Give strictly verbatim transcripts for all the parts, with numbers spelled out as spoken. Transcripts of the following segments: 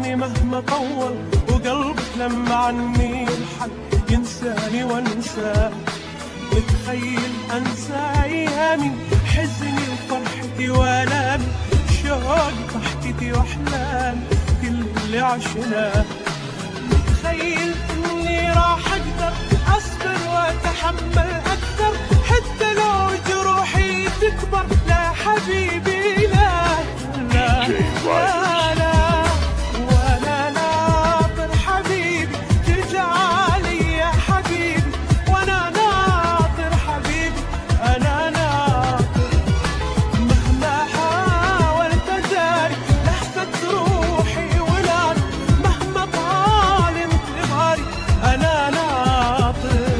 زماني مهما طول وقلبك لما عني الحد ينساني وانساه. متخيل انسى ايامي، حزني وفرحتي والامي، شوقي ضحكتي واحلامي، كل اللي عشناه. متخيل اني راح اقدر اصبر واتحمل اكثر، حتى لو جروحي تكبر. لا حبيبي لا لا لا لا، وانا ناطر حبيبي ترجع لي يا حبيبي، وانا ناطر حبيبي انا ناطر. مهما حاولت اداري لهفة روحي وناري، مهما طال انتظاري انا ناطر.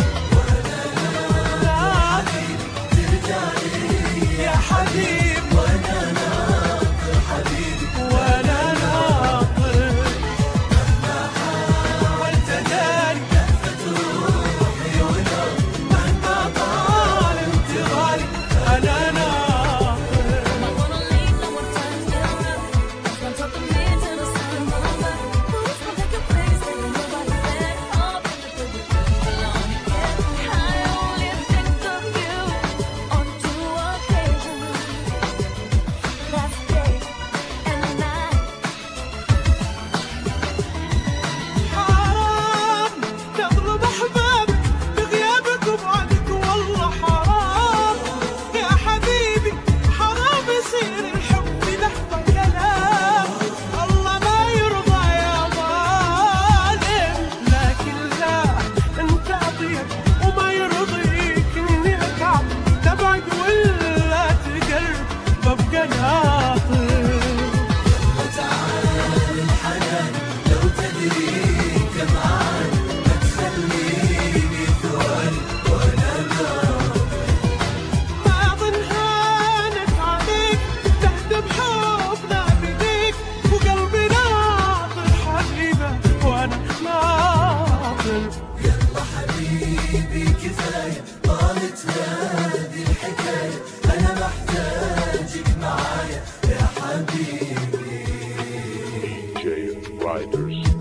يا حبيبي وانا ناطر حبيبي، وانا ناطر. مهما حاولت اداري لهفة روحي وناري، مهما طال انتظاري انا ناطر. حرام تظلم احبابك بغيابك وبعدك، والله حرام يا حبيبي، حرام يصير الحب لحظة كلام. الله ما يرضى يا ظالم، لكن لا انت اطيب وما يرضيك اني اتعب، تبعد ولا تقرب ببقى ناطر. ما أظن هانت عليك تهدم حبنا بيديك، وقلبي ناطر حبيبه وانا ناطر. يلا حبيبي كفاية، طالت هذه الحكاية، أنا محتاجك معايا يا حبيبي. D J Riders.